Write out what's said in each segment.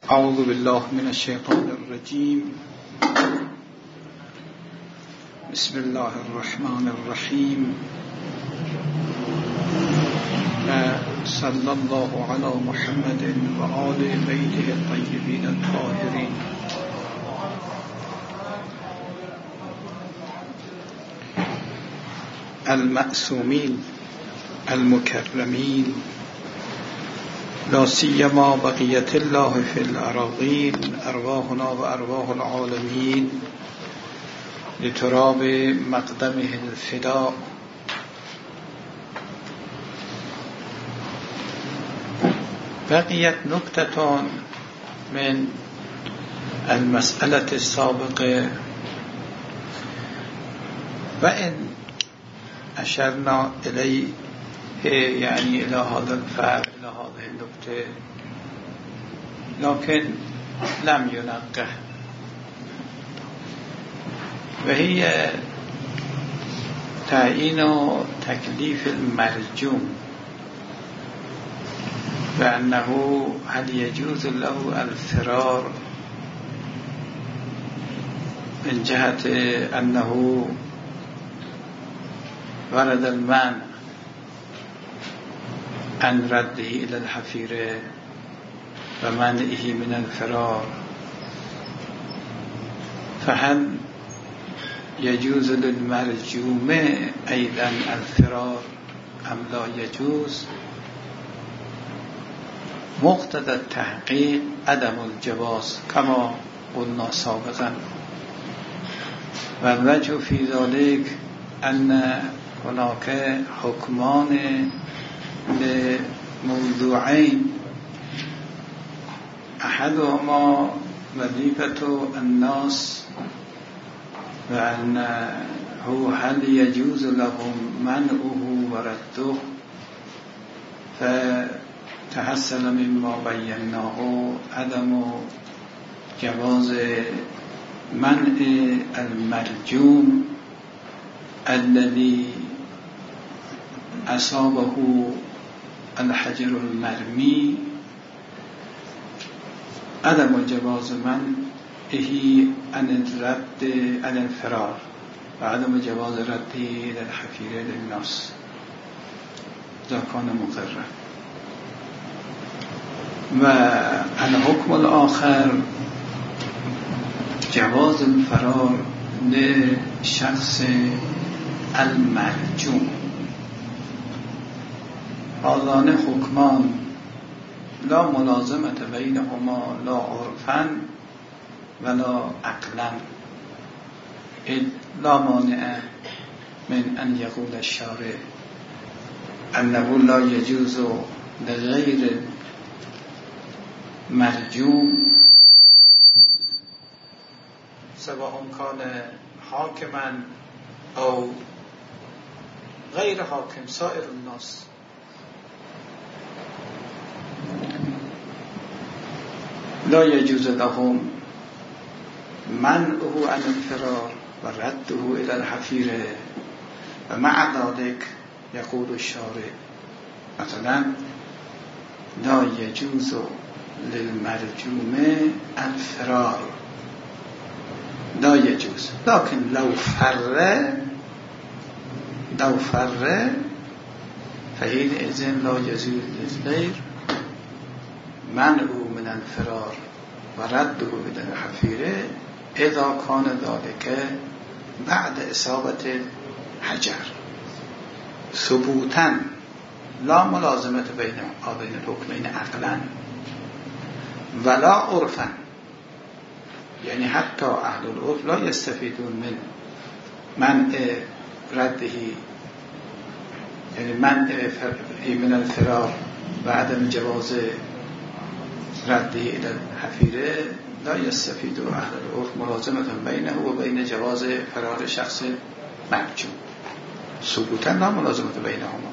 اعوذ بالله من الشیطان الرجیم. بسم الله الرحمن الرحیم. صلی الله علی محمد و آل بیته الطیبین الطاهرین. المعصومین المکرمین، لا سیما بقیت الله فی الاراضین، ارواحنا و ارواح العالمین لتراب مقدمه الفداء. بقیت نکتة من المسألة السابقة، وإن أشرنا إليه يعني إلى هذا الفرق، إلى هذه النقطة، لكن لم ينقه، وهي تعيين تكليف المرجوم، وأنه هل يجوز له الفرار من جهة أنه ورد المعنى عن رده إلى الحفيرة ومنعه من الفرار، فهل يجوز للمرجوم أيضا الفرار أم لا يجوز؟ مقتضى التحقيق عدم الجواز كما قلنا سابقا، والوجه في ذلك أن هناك حكمان لموضوعين، أحدهما وظيفة الناس، وأنه هل يجوز لهم منعه ورده، فتحصل مما بيناه عدم جواز منع المرجوم الذي أصابه الحجر المرمي، عدم جواز منعه عن الرد عن الفرار، وعدم جواز رده إلى الحفيرة للناس إذا كان مقرا. والحكم الآخر جواز الفرار لشخص المرجوم. هذان حكمان لا ملازمة بينهما لا عرفا ولا عقلا، إذ لا مانع من أن يقول الشارع أنه لا يجوز لغير مرجوم سواء كان حاكما أو غير حاكم، سائر الناس، لا يجوز لهم منعه عن الفرار ورده إلى الحفيرة. ومع ذلك يقول الشارع مثلا لا يجوز للمرجوم الفرار، لا يجوز، لكن لو فر فحينئذ لا يجوز للغير منعه من الفرار ورده إلى الحفيرة إذا كان ذلك بعد إصابة حجر ثبوتا، لا ملازمة بين الحكمين عقلا ولا عرفا. يعني حتى أهل العرف لا يستفيدون من منع رده، يعني منع من الفرار وعدم جواز رده إلى الحفيرة، لا يستفيد أهل العرف ملازمة بينه وبين جواز فرار شخص مرجوم، ثبوتا لا ملازمة بينهما.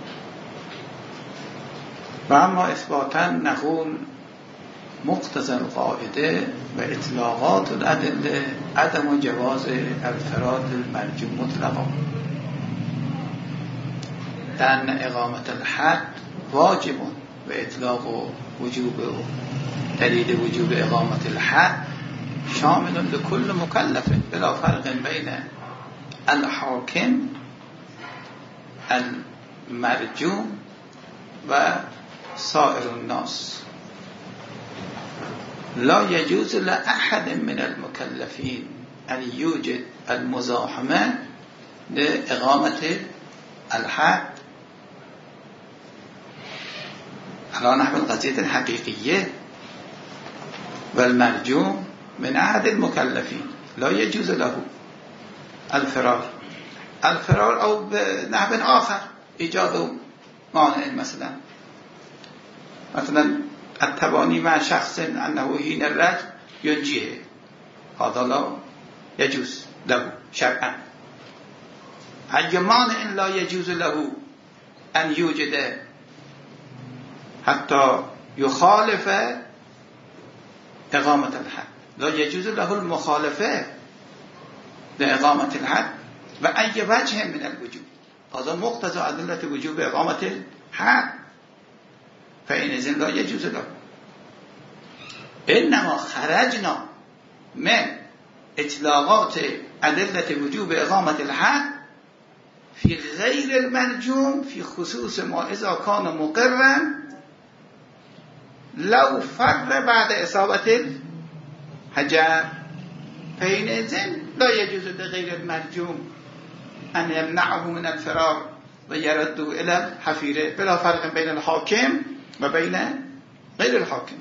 وأما إثباتا نقول مقتضى القاعدة وإطلاقات الأدلة عدم جواز الفرار للمرجوم مطلقا، لأن إقامة الحد واجب و اطلاق و وجوب و دلیل وجوب اقامت الحد شامل لكل مکلف بلا فرق بین الحاکم المرجوم و سائر الناس. لا يجوز لأحد من المكلفين أن يوجد المزاحمة لإقامة الحد على نحو القضية الحقيقية، والمرجوم من أحد المكلفين لا يجوز له الفرار أو بنحو آخر إيجاد مانع، مثلا التباني مع شخص أنه حين الرجم ينجيه، هذا لا يجوز له شرعا. أي مانع لا يجوز له أن يوجد حتى يخالف إقامة الحد، لا يجوز له المخالفة لإقامة الحد بأي وجه من الوجوب. هذا مقتضى أدلة وجوب إقامة الحد، فإنذن لا يجوز له. إنما خرجنا من إطلاقات أدلة وجوب إقامة الحد في غير المرجوم في خصوص ما إذا كان مقرا لو فر بعد إصابة الحجر، فإنذن لا يجوز لغير المرجوم أن يمنعه من الفرار ويرده إلى الحفيرة بلا فرق بين الحاكم وبين غير الحاكم.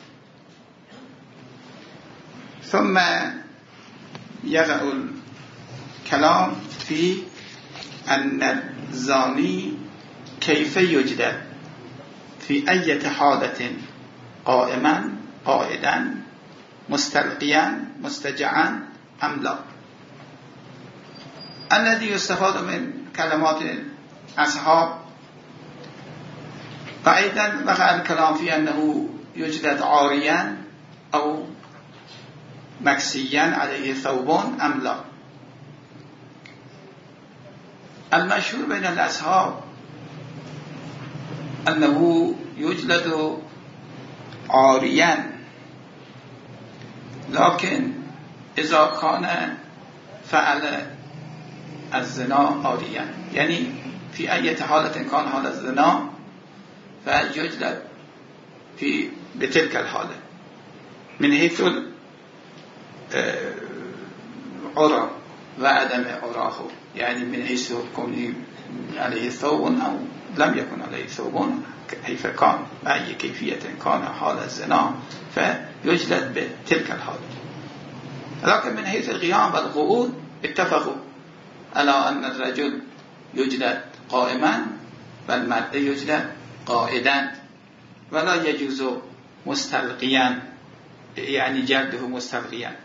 ثم يقع الكلام في أن الزاني كيف يجلد في أي حالة، قائما، قائدا، مستلقيا، مستجعا أم لا. الذي يستفاد من كلمات أصحاب فأيضا وقع الكلام في أنه يجلد عاريا أو مكسيا عليه ثوب أم لا. المشهور بين الأصحاب أنه يجلد عاريا، لكن إذا كان فعل الزنا عاريا، يعني في أي حالة كان حال الزنا فيجلد بتلك الحالة من حيث العرى وعدم عراه، يعني من حيث كونه عليه ثوب أو لم يكن عليه ثوب، كيف كان بأي كيفية كان حال الزنا فيجلد بتلك الحالة. لكن من حيث القيام والقعود اتفقوا على أن الرجل يجلد قائما والمرأة يجلد قائدا، ولا يجوز مستلقيا، يعني جلده مستلقيا.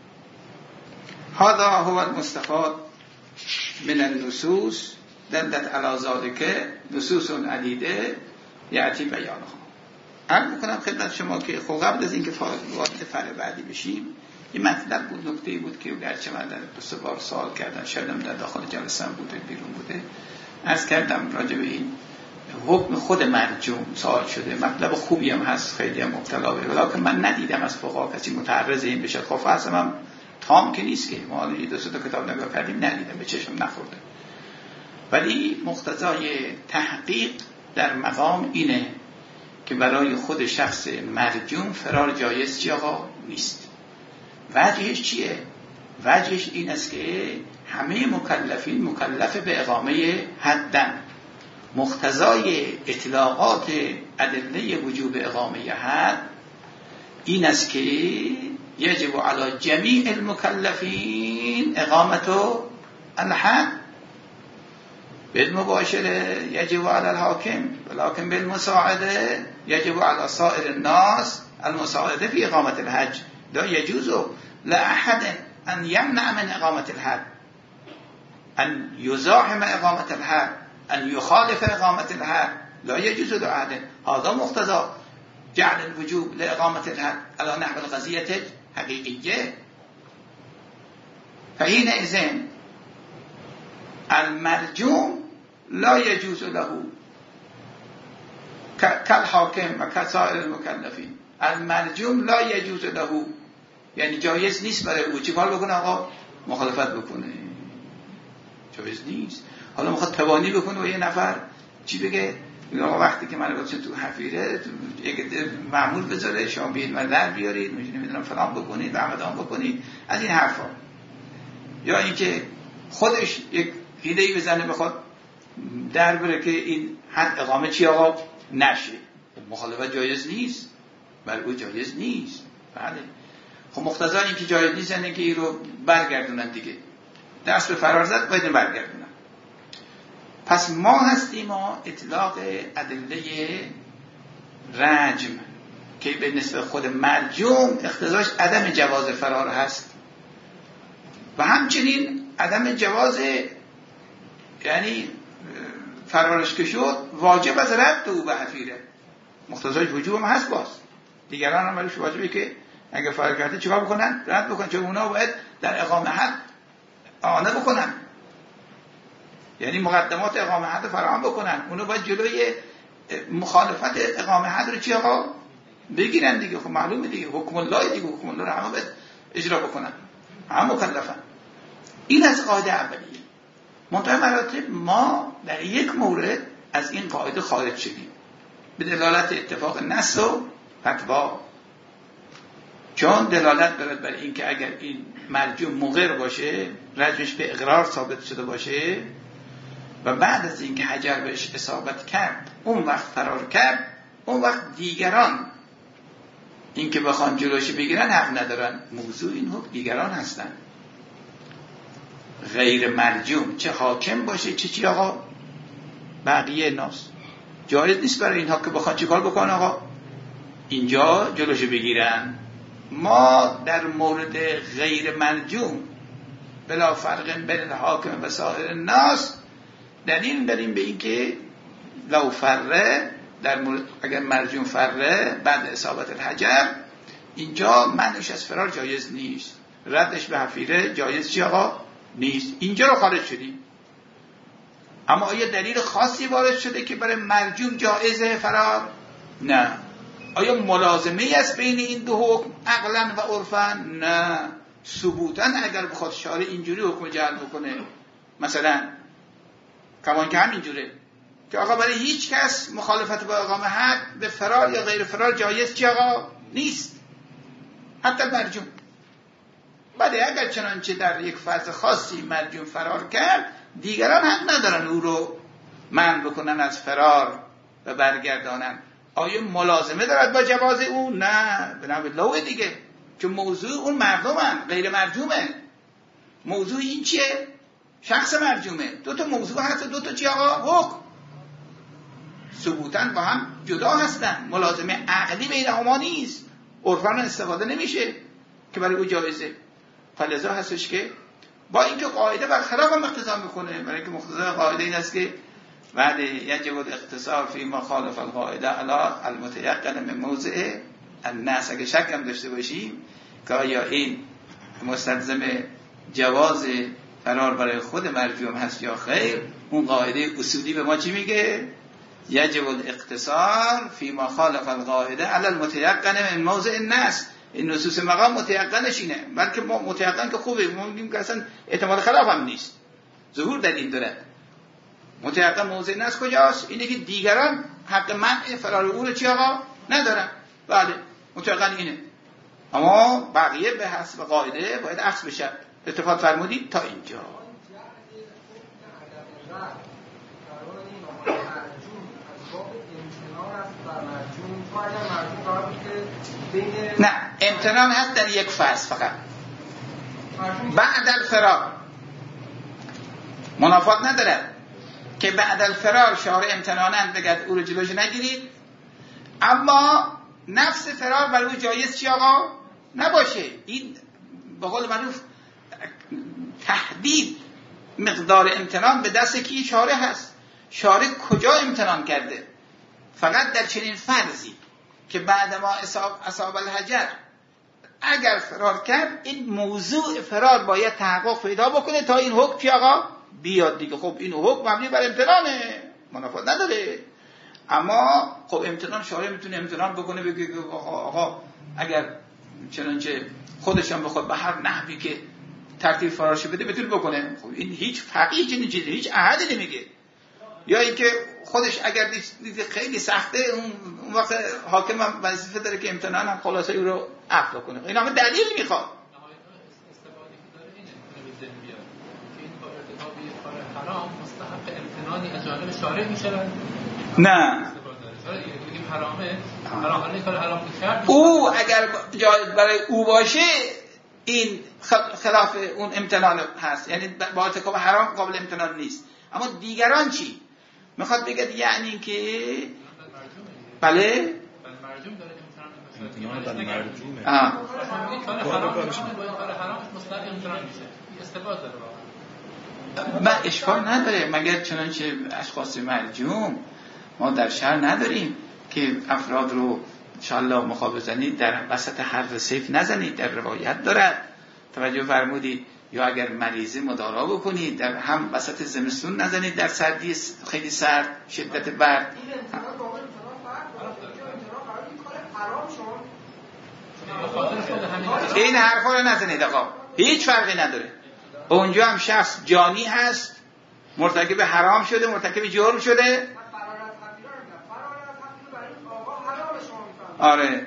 هذا هو المستفاد من النصوص دلت على ذلك نصوص عديدة يأتي بيانها. عرض میکنم خدمت شما که قبل از اینکه وارد فرع بعدی بشیم این مطلب بود، نکته بود که گرچه من در 2-3 بار سوال کردن، شایدم در داخل جلسه بوده بیرون بوده، عرض کردم راجع به این حکم خود مرجوم سوال شده. مطلب خوبی هم هست، خیلی هم مبتلا به، ولی من ندیدم از فقها کسی متعرض این بشه. خب اصلا تام که نیست که ما 2-3 کتاب نگاه کردیم ندیدم، به چشم نخورده. ولی مقتضای تحقیق در مقام اینه که برای خود شخص مرجوم فرار جایز چی آقا نیست. وجهش چیه؟ وجهش این است که همه مکلفین مکلف به اقامه حدن. مقتضای اطلاقات ادله وجوب اقامه حد این است که یجب علی جمیع المکلفین اقامت الحد، بالمباشره یجب علی الحاکم، ولكن بالمساعده یجب علی سائر الناس المساعده فی اقامت الحج. لا يجوز لأحد أن يمنع من إقامة الحد، أن يزاحم إقامة الحد، أن يخالف إقامة الحد، لا يجوز لأحد. هذا مقتضى جعل الوجوب لإقامة الحد على نحو القضية الحقيقية. فحينئذ المرجوم لا يجوز له کل حاکم و کسائر المکلفین المرجوم لا یجوز له، یعنی جایز نیست برای او چیکار بکنه آقا؟ مخالفت بکنه، جایز نیست. حالا میخواد تبانی بکنه و یه نفر چی بگه؟ آقا وقتی که من گفتم تو حفیره یک معمول بذاره شما بیاید من در بیارید نمیدونم فلان بکنید رمضان بکنید، از این حرفا. یا اینکه خودش یک ایده‌ای بزنه بخواد در بره که این حد اقامه چی آقا نشه، مخالفت جایز نیست، برای او جایز نیست. بله خب مقتضا این که جایز نیست یعنی که این رو برگردونن دیگه، دست به فرار زد باید برگردونن. پس ما هستیم اطلاق ادله رجم که به نسبت خود مرجوم اقتضاش عدم جواز فرار هست و همچنین عدم جواز، یعنی فرارش که شد واجب از رد او به حفیره، مقتضاش وجوب هم هست. باز دیگران هم برایش واجبه که اگه فرار کرده چیکار بکنن؟ رد بکنن، چون اونا باید در اقامه حد آنه بکنن، یعنی مقدمات اقامه حد فراهم بکنن. اونا باید جلوی مخالفت اقامه حد رو چی آقا بگیرن دیگه. خب معلومه دیگه حکم الله دیگه، حکم الله رو همه باید اجرا بکنن، همه مکلفن. این از قاعده اولیه. منتهی مراتب ما در یک مورد از این قاعده خارج شدیم به دلالت اتفاق نص و فتوا، چون دلالت دارد بر این که اگر این مرجوم مقر باشه، رجمش به اقرار ثابت شده باشه و بعد از اینکه حجر بهش اصابت کرد اون وقت فرار کرد، اون وقت دیگران این که بخوان جلوش بگیرن حق ندارن. موضوع این حکم دیگران هستن، غیر مرجوم، چه حاکم باشه چه چی آقا بقیه ناس. جایز نیست برای اینها که بخوان چیکار بکنن آقا اینجا جلوش بگیرن. ما در مورد غیر مرجوم بلا فرق بین الحاکم و سایر الناس دلیل داریم به این که لو فره، در مورد اگر مرجوم فره بعد اصابت الحجر، اینجا منعش از فرار جایز نیست، ردش به حفیره جایز چی آقا نیست. اینجا رو خارج شدیم. اما آیا دلیل خاصی وارد شده که برای مرجوم جایزه فرار؟ نه. آیا ملازمه است بین این دو حکم عقلا و عرفا؟ نه. ثبوتا اگر بخواد شارع اینجوری حکم جعل بکنه، مثلا کمان که همینجوره که آقا برای هیچ کس مخالفت با اقامه حد به فرار یا غیر فرار جایز چی آقا نیست، حتی مرجوم. بعد اگر چنانچه در یک فرض خاصی مرجوم فرار کرد، دیگران حق ندارن او رو منع بکنن از فرار و برگردانن. آیا ملازمه دارد با جواز او؟ نه، بنابراین دیگه، چون موضوع اون مردمن، غیر مرجومه. موضوع این چیه؟ شخص مرجومه. دو تا موضوع هست، دو تا چی آقا؟ حکم ثبوتاً با هم جدا هستن. ملازمه عقلی بین هما نیست، عرفاً استفاده نمیشه که برای او جایزه. فلذا هستش که با اینکه قاعده برخلاف هم اقتضا میکنه، برای اینکه مقتضای قاعده این است که بعد یجب الاقتصار فی ما خالف القاعده علی المتیقن من موضع النص. اگه شک هم داشته باشیم که آیا این مستلزم جواز فرار برای خود مرجوم هست یا خیر، اون قاعده اصولی به ما چی میگه؟ یجب الاقتصار فی ما خالف القاعده علی المتیقن من موضع النص. این نصوص مقام متیقنش اینه، بلکه ما متیقن که خوبه، ما میگیم که اصلا احتمال خلاف هم نیست، ظهور دلیل داره. متیقن موضع نص کجاست؟ اینه که دیگران حق منع فرار او رو چی آقا ندارن. بله متیقن اینه، اما بقیه به حسب قاعده باید عکس بشه. اتفاق فرمودید تا اینجا. نه، امتنان هست در یک فرض فقط، بعد الفرار منافات نداره که بعد الفرار شارع امتنانند بگد او رو جلوش نگیرید، اما نفس فرار برای او جایز چی آقا نباشه. این به قول معروف تحدید مقدار امتنان به دست کی؟ شارع هست. شارع کجا امتنان کرده؟ فقط در چنین فرضی که بعد ما اصاب الحجر اگر فرار کرد، این موضوع فرار باید تحقق پیدا بکنه تا این حکم چی آقا بیاد دیگه. خب این حکم مبنی بر امتنانه، منافات نداره. اما خب امتنان شارع میتونه امتنان بکنه بگه آقا اگر چنانچه خودش هم بخواد به هر نحوی که ترتیب فرارش بده بتونه بکنه. خب این هیچ فقیه چنین چیزی هیچ احدی نمیگه. یا اینکه خودش اگر دید خیلی سخته اون وقت حاکم هم وظیفه داره که امتنان هم خلاصه او رو عفو کنه. این همه دلیل میخواد. حرام مستحق امتنانی از جانب شارع میشود؟ نه بگیم حرامه، حرام کار حرام کرد. او اگر جایز برای او باشه این خلاف اون امتنان هست، یعنی با ارتکاب حرام قابل امتنان نیست. اما دیگران چی؟ میخواد بگه یعنی که بله مرجوم داره امتنان بر مرجومه. کار حرام مستحق امتنان میشه. استفاده داره واقعا. من اشکال نداره، مگر چنانچه اشخاص مرجوم ما در شهر نداریم که افراد رو انشاءالله مخا بزنید در وسط حرف سیف نزنید، در روایت دارد توجه فرمودید. یا اگر مریضی مدارا بکنید، در هم وسط زمستون نزنید، در سردی خیلی سرد شدت برد. این حرفا رو نزنید آقا، هیچ فرقی نداره. اونجا هم شخص جانی هست، مرتکب حرام شده، مرتکب جرم شده. آره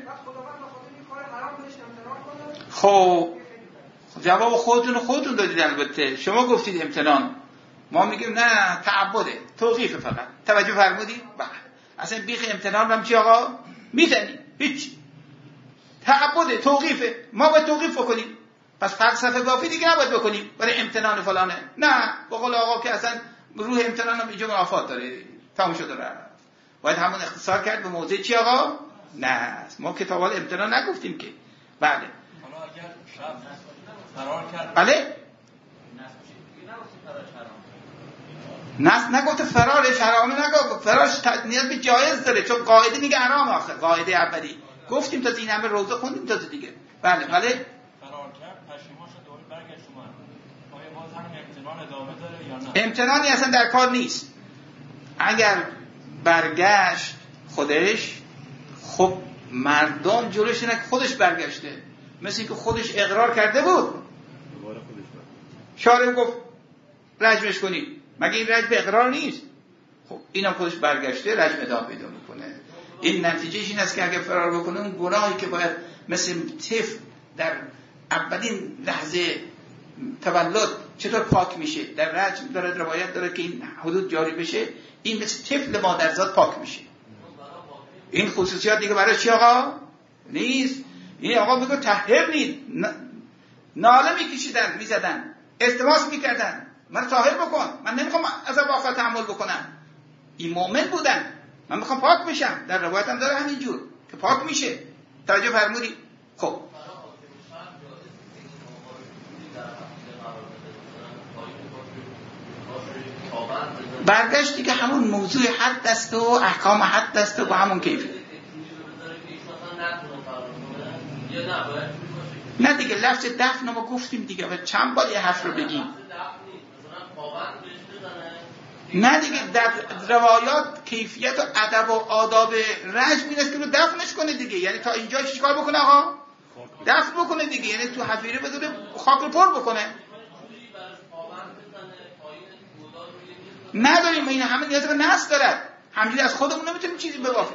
خب جواب خودتون دادید. البته شما گفتید امتنان، ما میگیم نه تعبده، توقیفه فقط. توجه فرمودید؟ بله. اصلا بیخ امتنان هم چی آقا؟ میزنی هیچ. تعبده، توقیفه، ما باید توقیف بکنیم. پس فلسفه بافی دیگه نباید بکنیم برای امتنان فلانه. نه به قول آقا که اصلا روح امتنان هم اینجا منافات داره، تموم شده رفت. باید همون اختصار کرد به موضع چی آقا؟ نه ما کتابال امتنان نگفتیم که. بله حالا اگر فرار کرد بله نص نگفت فرارش حرامه، نگفت فرارش نیاز به جایز داره، چون قاعده میگه حرام. آخر قاعده اولی گفتیم تا این همه روزه خوندیم تا دیگه. بله بله فرار کرد پشیمان شد دوباره برگشت اومد، آیا باز هم امتنان ادامه داره یا نه؟ امتنانی اصلا در کار نیست. اگر برگشت خودش، خب مردم جلوش اینه که خودش برگشته، مثل اینکه خودش اقرار کرده بود شارع گفت رجمش کنید، مگه این رجم اقرار نیست؟ خب اینم خودش برگشته، رجم ادامه پیدا میکنه. این نتیجهش این است که اگه فرار بکنه اون گناهی که باید مثل طفل در اولین لحظه تولد چطور پاک میشه، در رجم داره روایت داره که این حدود جاری بشه، این مثل طفل مادرزاد پاک میشه. این خصوصیات دیگه برای چی آقا؟ نیست. این آقا میگه طهرنید، ناله میکشیدن، میزدن، التماس میکردن من طاهر بکن، من نمیخوام عذاب آخرت تحمل بکنم. این مؤمن بودن، من میخوام پاک بشم. در روایت هم داره همینجور که پاک میشه. توجه فرمودید؟ خب برگشتی که همون موضوع حد است و احکام حد است و همون کیفی. نه دیگه لفظ دفن ما گفتیم دیگه و چند بار یه حرف رو بگیم. نه دیگه در روایات کیفیت و ادب و آداب رجم این است که رو دفنش کنه دیگه. یعنی تا اینجا چیکار بکنه آقا؟ دفن بکنه دیگه، یعنی تو حفیره بذاره خاک رو پر بکنه. نداریم این همه نیاز به نص دارد، همجوری از خودمون نمیتونیم چیزی ببافیم.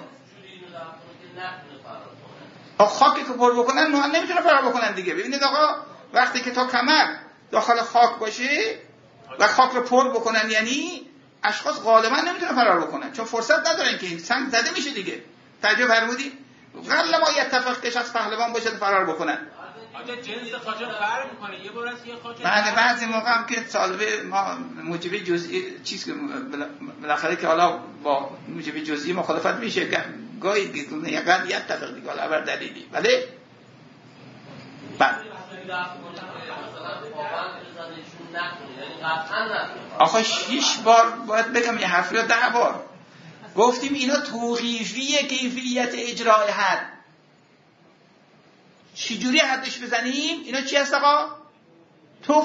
خاکی که پر بکنن نمیتونه فرار بکنن دیگه. ببینید آقا وقتی که تا کمر داخل خاک باشه و خاک رو پر بکنن، یعنی اشخاص غالبا نمیتونه فرار بکنن، چون فرصت ندارن که این سنگ زده میشه دیگه. توجه فرمودی؟ غالبا ما اتفاق که شخص پهلوان باشه فرار بکنن. آجا جنس خاجه فرق میکنه، یه بار از یه خاجه بعضی موقع هم که طالب ما موجب جزئی چیز که بالاخره که حالا با موجب جزئی مخالفت میشه، گاهی دیگه یقین اتفاق دیگه حالا بر دلیلی. بله آخه 6 بار باید بگم یه حرف یا 10 بار گفتیم اینا توقیفیه کیفیت اجرای حد. چجوری حدش بزنیم؟ اینا چی هست آقا؟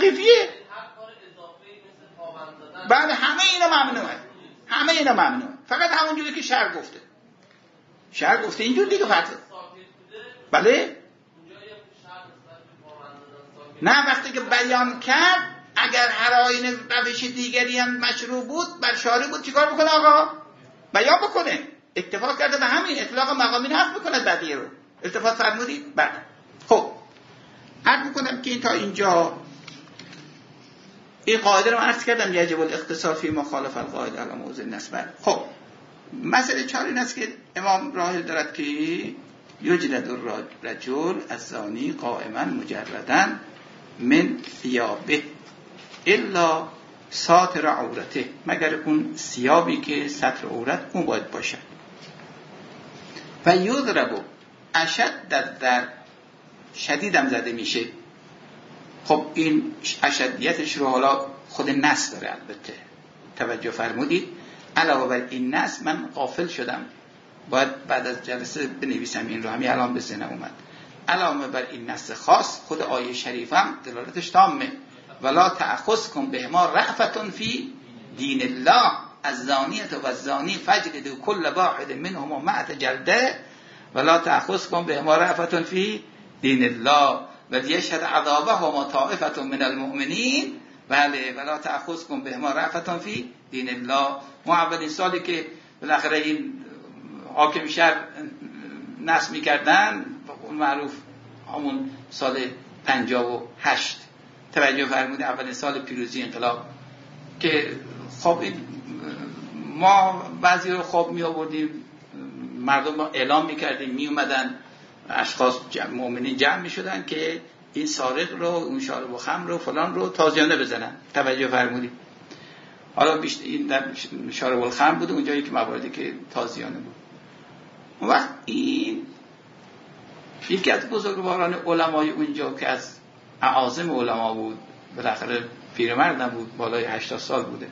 توقیفیه. بعد همه اینا ممنوعه، همه اینا ممنوع. فقط همونجوری که شرع گفته. شرع گفته اینجور دیگه فتوا. بله؟ نه وقتی که بیان کرد اگر هر آیین روش دیگری هم مشروع بود بر شارع بود چیکار بکنه آقا؟ بیان بکنه. اتفاق کرده به همین اطلاق مقامین حق بکنه بدیه رو. التفات فرمودید؟ بله. خب عرض میکنم که این تا اینجا این قاعده رو عرض کردم یجب الاختصار فی مخالف القاعده علی موضع النصب. خب مسئله 4 این است که امام راهل دارد که یجلد الرجل الزانی قائما مجردا من ثیابه الا ساتر عورته، مگر اون ثیابی که ستر عورت اون باید باشه. و یضرب اشد در شدیدم زده میشه. خب این اشدیتش رو حالا خود نص داره البته. توجه فرمودید؟ علاوه بر این نص من غافل شدم، باید بعد از جلسه بنویسم این رو، همین الان به ذهنم اومد. علاوه بر این نص خاص خود آیه شریف هم دلالتش تامه. ولا تأخذکم بهما رأفة فی دین الله الزانیة و الزانی فاجلدوا كل واحد منهما 100 جلده ولا تأخذکم بهما رأفة فی دین الله ولیشهد عذابهما طائفة من المؤمنین بله ولا تأخذکم بهما رأفة فی دین الله. ما اولین سالی که بالاخره این حاکم شهر نصب می‌کردن اون معروف همون سال 58 توجه فرمودید، اولین سال پیروزی انقلاب که خب این ما بعضی رو خواب می آوردیم مردم رو اعلام می‌کردیم، می اومدن اشخاص مؤمنین جمع می‌شدن که این سارق رو اون شارب و خمر رو فلان رو تازیانه بزنن. توجه فرمودید؟ حالا بیشتر این در شارب الخمر بود اونجایی که مواردی که تازیانه بود. اون وقت این یکی از بزرگواران علمای اونجا که از اعاظم علما بود، بالاخره پیرمردم بود، بالای 80 سال بوده،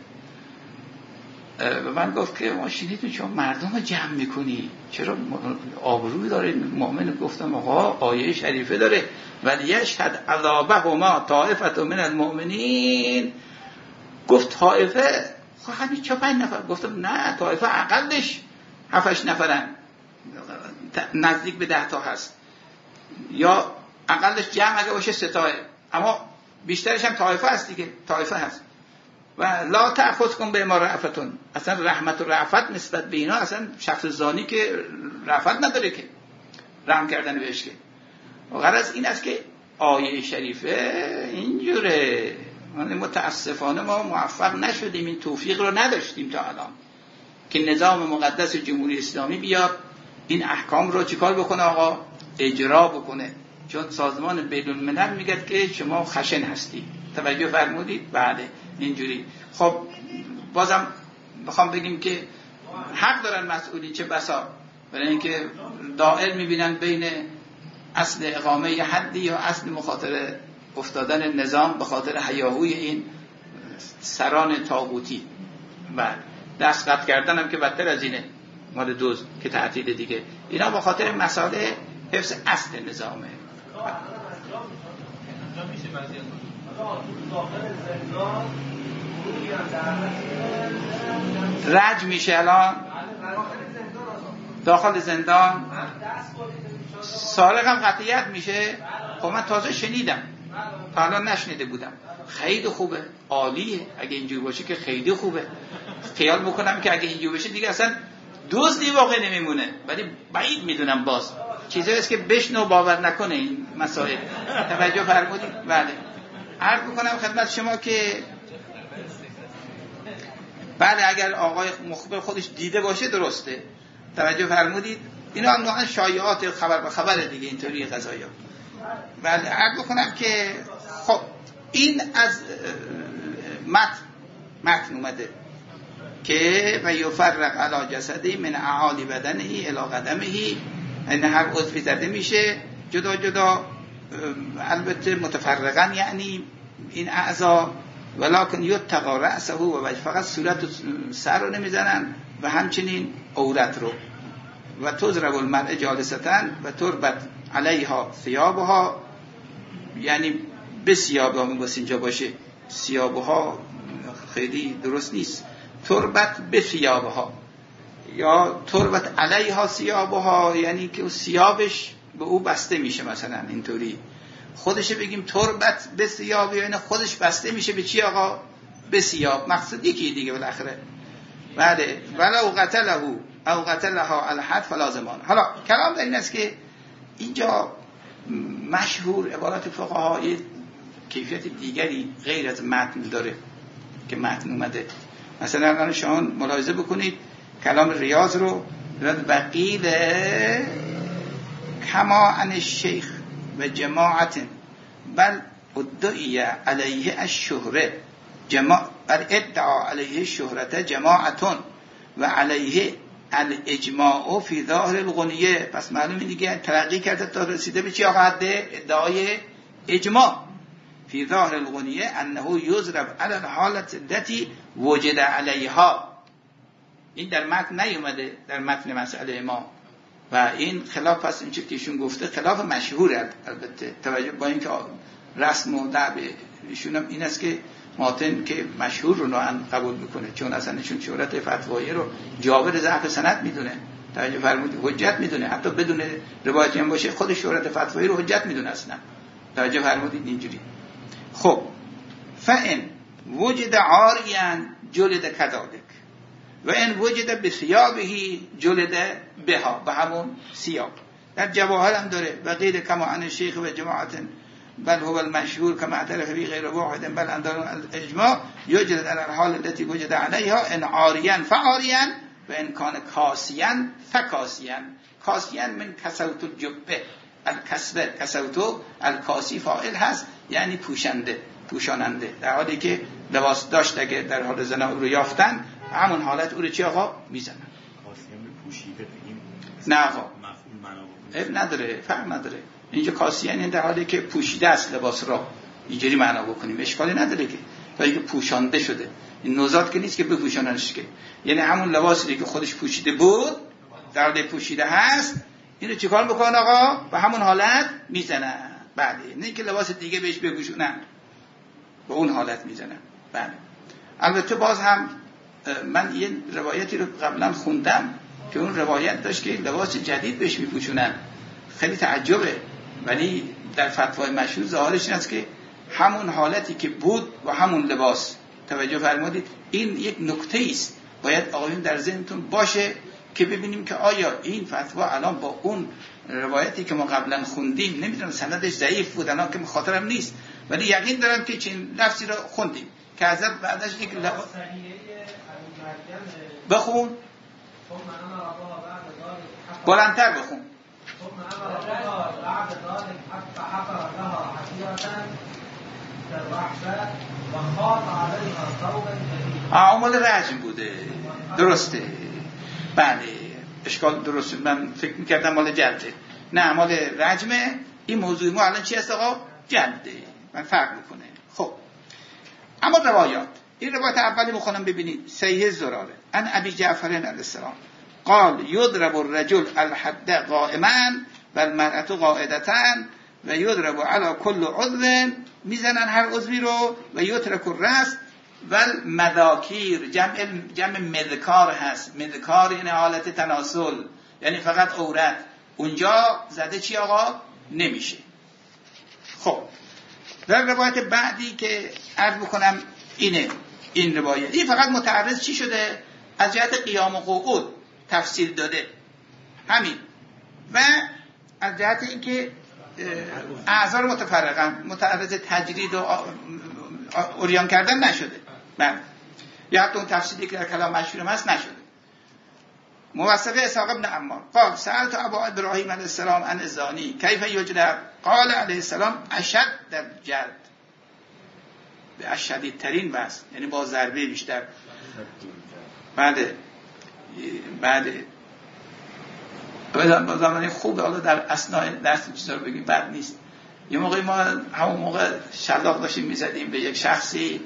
و من گفت که ما شنیدیم چون مردم رو جمع میکنی چرا آبروی داره مؤمن؟ گفتم آقا آیه شریفه داره ولی یشهد عذابهما طائفة من المؤمنین. گفت طائفه خب همین 4-5 نفر. گفتم نه طائفه اقلش 7-8 نفرن، نزدیک به 10 تا هست، یا اقلش جمع اگه باشه 3 تاه، اما بیشترش هم طائفه هست دیگه، طائفه هست. و لا تأخذکم بهما رأفتون، اصلا رحمت و رأفت نسبت به اینا اصلا شخص زانی که رأفت نداره که رحم کردن بهش که. و غرض این است که آیه شریفه اینجوره. متاسفانه ما موفق نشدیم، این توفیق رو نداشتیم تا الان که نظام مقدس جمهوری اسلامی بیاد این احکام رو چیکار بکنه آقا؟ اجرا بکنه. چون سازمان بین‌الملل میگه که شما خشن هستی. توجه فرمودید؟ بله اینجوری. خب بازم بخوام بگیم که حق دارن مسئولی، چه بسا برای اینکه دائر میبینن بین اصل اقامه حدی یا اصل مخاطره افتادن نظام به خاطر هیاهوی این سران طاغوتی و دست قطع کردن هم که بدتر از اینه، مال دوز که تعطیل دیگه، اینا به خاطر مسائل حفظ اصل نظامه. رج میشه الان داخل زندان، سارق هم قطعیت میشه. خب من تازه شنیدم، تا الان نشنیده بودم. خیلی خوبه، عالیه. اگه اینجوری باشه که خیلی خوبه. خیال بکنم که اگه اینجوری بشه دیگه اصلا دزدی واقع نمیمونه، ولی بعید میدونم باز چیزایی است که بشنو باور نکنه این مسائل. توجه فرمودید؟ بله. عرض میکنم خدمت شما که بله اگر آقای مخبر خودش دیده باشه درسته. توجه فرمودید؟ اینا نوعا شایعات خبر به خبر دیگه اینطوری قضایا. بله عرض بکنم که خب این از متن اومده که و یفرق علی جسدی من اعالی بدنه الی قدمه، این هر عضوی زده میشه جدا جدا، البته متفرقا یعنی این اعضا، ولکن یتقا رأسه و وجه، فقط صورت و سر رو نمیزنن و همچنین عورت رو. و تضرب المرء جالستن و تربت علیها ثیابها، یعنی به ثیابها میگوست اینجا باشه، ثیابها خیلی درست نیست، تربت به ثیابها یا تربت علیها ثیابها، یعنی که ثیابش به او بسته میشه، مثلا اینطوری خودش بگیم تربت به ثیاب، یعنی خودش بسته میشه به چی آقا؟ به ثیاب. مقصد یکی دیگه بالاخره. بله ولو قتله او قتلها الحد فلازمان. حالا کلام در این است که اینجا مشهور عبارات فقهای کیفیت دیگری غیر از متن داره که متن اومده. مثلا الان شما ملاحظه بکنید کلام ریاض رو وقیل کما عن الشیخ و جماعت بل ادعی علیه الشهره بل ادعا علیه الشهرت جماعتون و علیه الاجماع فی ظاهر الغنیه. پس معلومه دیگه ترقی کرده تا رسیده به چی آقا؟ حد ادعای اجماع فی ظاهر الغنیه انه یضرب علی الحالت التي وجد علیها. این در متن نیومده، در متن مسئله ما، و این خلاف پس این چیزی که ایشون گفته خلاف مشهوره. البته توجه با اینکه رسم و دعب ایشون هم این است که ماتن که مشهور رو نوعا قبول میکنه، چون اصلا ایشون شهرت فتوایی رو جابر ضعف سند میدونه. توجه فرمودید حجت میدونه، حتی بدون روایتی هم باشه خود شهرت فتوایی رو حجت میدونه اصلا. توجه فرمودید اینجوری. خب فان وجد عاریا جلد کذالک و ان وجد بثیابه جلد بها، به همون ثیاب. در جواهر هم داره و غیر کما عن شیخ و جماعت بل هو المشهور كما اعترف به غیر واحد بل اندر الاجماع یوجد در الحال التي وجد علیها ان عاریا فعاریا و ان کان کاسیا فکاسیا. کاسیا من کسوت الجبه، الکسوه کسوتو الکاسی فاعل هست، یعنی پوشنده، پوشاننده، در حالی که لباس داشت اگه در حال زنا او رو یافتن همون حالت او رو چی آقا میزنن. کاسیم پوشیده بگیم نه آقا مفعول نداره، فرق نداره. اینجا کاسیان این در حالی که پوشیده است لباس را، اینجوری معنا بکنیم اشکالی نداره که تا اینکه پوشانده شده. این نوزاد که نیست که بپوشاننش که، یعنی همون لباسی که خودش پوشیده بود در حال پوشیده هست، اینو چیکار میکنن آقا؟ به همون حالت میزنن. بله، نه که لباس دیگه بهش بپوشونن، به اون حالت میزنن. بله. البته باز هم من یه روایتی رو قبلا خوندم که اون روایت داشت که لباس جدید بهش میپوشونن. خیلی تعجبه، ولی در فتوای مشهور ظاهرش این است که همون حالتی که بود و همون لباس. توجه فرمودید؟ این یک نکته است باید آقایون در ذهنتون باشه که ببینیم که آیا این فتوا الان با اون روایتی که ما قبلا خوندیم، نمیدونم سندش ضعیف بود الان که خاطرم نیست، ولی یقین دارم که چین لفظی رو خوندیم که از بعدش یک بخون بلندتر بخون. عامل رجم بوده. درسته، بله اشکال درسته. من فکر میکردم مال جلده، نه مال رجمه. این موضوع ما الان چی هست آقا؟ جلده. من فرق میکنه. خب اما روایات، این روایت اولی میخونم ببینید. صحیح زراره ان ابی جعفر علیه السلام قال یضرب الرجل الحد قائما و المرأة قاعدة و یضرب علی کل عضو، میزنن هر عضوی رو، و یترک الراس و المذاکیر، جمع مذکار هست. مذکار یعنی حالت تناسل، یعنی فقط عورت. اونجا زده چی آقا؟ نمیشه. خب در روایت بعدی که عرض بکنم اینه، این روایت این فقط متعرض چی شده؟ از جهت قیام و قعود تفصیل داده همین، و از جهت اینکه اعضا متفرقن، متعرض تجرید و اوریان کردن نشده. بله، یا حتی اون تفصیلی که در کلام مشهورم هست نشده. موثقه اسحاق بن عمار قال سألت ابا ابراهیم علیه السلام عن الزانی کیف یجلد قال علیه السلام اشد در جلد، به شدیدترین بس، یعنی با ضربه بیشتر. بعد زمانی خوبه، حالا در اثناء درس چیزا رو بگیم بد نیست. یه موقعی ما همون موقع شلاق داشتیم میزدیم به یک شخصی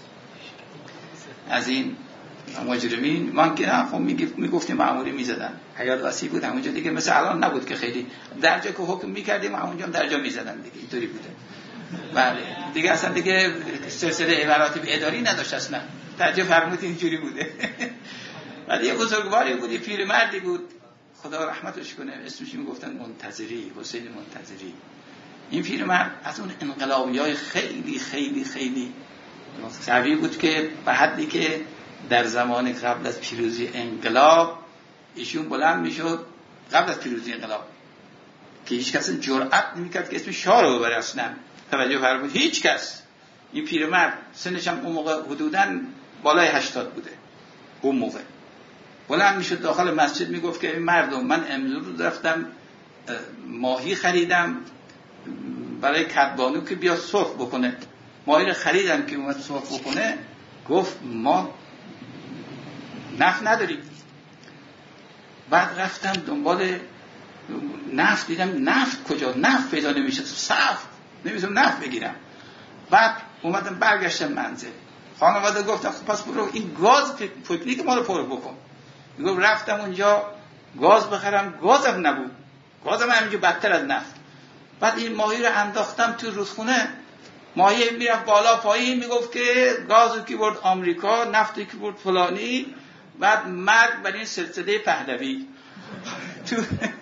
از این مجرمین، ما که خب میگفتیم معمولی میزدن، حیات وسیع بود همونجا دیگه، مثل الان نبود که خیلی درجا که حکم میکردیم همونجا هم درجا میزدن دیگه، اینطوری بوده. بله دیگه اصلا دیگه سلسله مراتب اداری نداشت اصلا. درجا فرمود اینجوری بوده. بعد یه بزرگواری بود، یه پیرمردی بود، خدا رحمتش کنه، اسمش میگفتن منتظری، حسین منتظری. این پیرمرد از اون انقلابیای خیلی خیلی خیلی قوی بود که به حدی که در زمان قبل از پیروزی انقلاب ایشون بلند میشد، قبل از پیروزی انقلاب که هیچ کس جرئت نمیکرد که اسم شاه رو ببره اصلا. توجه فرمود، هیچ کس. این پیرمرد سنش هم اون موقع حدوداً بالای 80 بوده. اون موقع بلند میشد داخل مسجد میگفت که مردم، من امروز رفتم ماهی خریدم برای کدبانو که بیا سرخ بکنه. ماهی رو خریدم که اومد سرخ بکنه، گفت ما نفت نداریم. بعد رفتم دنبال نفت، دیدم نفت کجا؟ نفت پیدا نمیشه، صف نمیتونم نفت بگیرم. بعد اومدم برگشتم منزل. خانواده گفتم خب پس برو این گاز پوکلی که ما رو پر بکن. میگم رفتم اونجا گاز بخرم، گازم نبود، گازم همینجا بدتر از نفت. بعد این ماهی رو انداختم تو رودخونه، ماهی میرفت بالا پایین، میگفت که گازو کی برد آمریکا، نفتو کی برد فلانی. بعد مرگ بر این سلسله پهلوی تو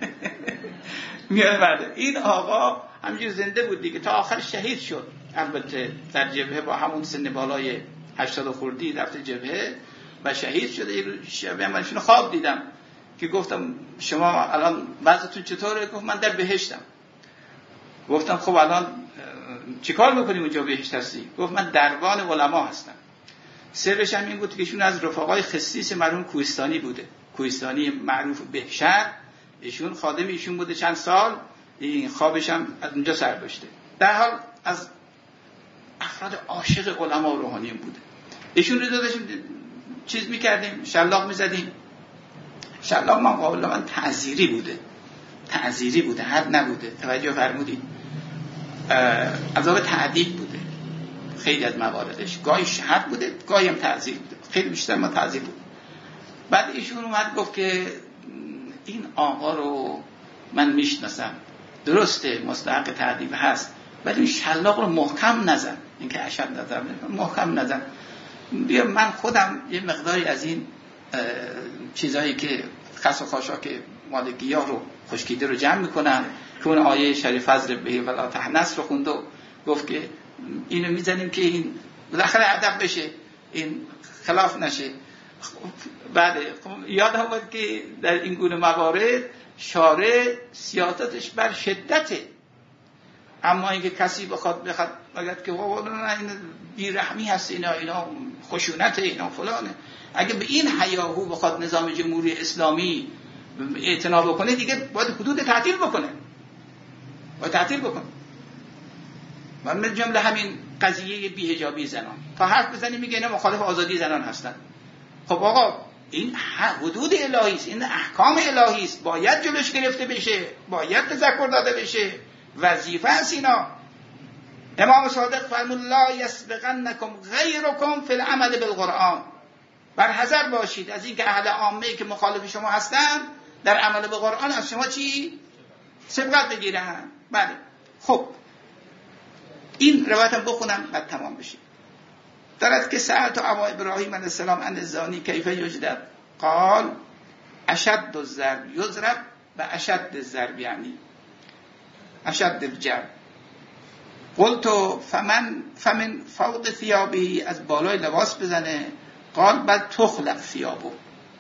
میاد بعد. این آقا همینجور زنده بود دیگه تا آخر شهید شد. البته در جبهه با همون سن بالای 80 خردی رفته جبهه و شهید شده. یه شب من شونو خواب دیدم که گفتم شما الان وضعتون چطوره؟ گفت من در بهشتم. گفتم خب الان چیکار میکنیم اونجا بهشت هستی؟ گفت من دربان علما هستم. سرش هم این بود که ایشون از رفقای خصیص مرحوم کوهستانی بوده، کوهستانی معروف بهشهر. ایشون خادم ایشون بوده چند سال، این خوابش هم از اونجا سر داشته. در حال از افراد عاشق علما و روحانیون بوده. ایشون رو داشتیم چیز میکردیم، شلاق میزدیم. شلاق من قابل من تعزیری بوده، حد نبوده. توجه فرمودید؟ عذاب تعدیل بوده خیلی از مواردش، گاهی شهر بوده گاهی هم تعزیر بوده، خیلی بیشتر ما تعزیر بود. بعد ایشون اومد گفت که این آقا رو من میشناسم، درسته مستحق تعدیل هست، ولی این شلاق رو محکم نزن، این که اشد نزن، محکم نزن. بیا من خودم یه مقداری از این چیزایی که خس و خاشاک مال گیاه رو خشکیده رو جمع میکنم که اون آیه شریف فضل به ولا تحنس رو خوند و گفت که اینو میزنیم که این بالاخره ادب بشه، این خلاف نشه. بعد یاد آمد که در این گونه موارد شارع سیاستش بر شدته، اما اینکه کسی بخواد بگه که این بیرحمی هست، اینا خشونت، اینا فلانه، اگه به این حیاهو بخواد نظام جمهوری اسلامی اعتنا بکنه دیگه باید حدود تعطیل بکنه، من جمله همین قضیه بی‌حجابی زنان تا حرف بزنی میگه اینا مخالف آزادی زنان هستن. خب آقا این حدود الهی است، این احکام الهی است، باید جلوش گرفته بشه، باید تذکر داده بشه، وظیفه است اینا. امام صادق فرمود لا یسبقنکم غیرکم فی العمل بالقرآن، بر حذر باشید از اینکه اهل عامه که مخالف شما هستند در عمل به قرآن از شما چی؟ سبقت بگیرن. بله خب این روایتم بخونم بعد تمام بشه. دارد که سألت ابا ابراهیم علیه السلام عن الزانی کیف یجلد قال اشد الضرب یضرب و اشد الضرب یعنی اشد الجرب. قلت فمن فوق ثیابه، از بالای لباس بزنه. قال بل تخلق ثیابه،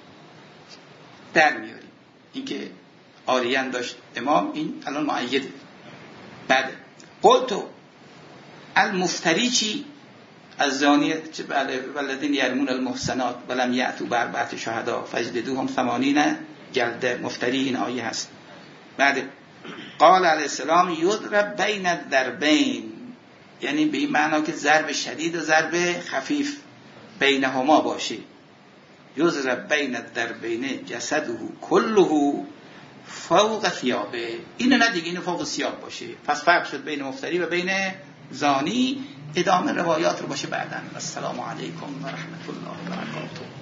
در میاری. این که آریان داشت امام، این الان معیده. بعد قلت المفتری چی؟ از زانیه والذین یرمون المحصنات ولم یأتوا باربعة شهداء فاجلدوهم 80 جلده. مفتری این آیه هست. بعد قال علیه السلام یضرب بین الضربین، یعنی به این معنا که ضرب شدید و ضرب خفیف بینهما باشه. یضرب بین الضربین جسده کله فوق ثیابه، اینو نه دیگه، اینو فوق ثیاب باشه. پس فرق شد بین مفتری و بین زانی. ادامه روایات رو باشه بعداً. السلام علیکم و رحمت الله و برکاته.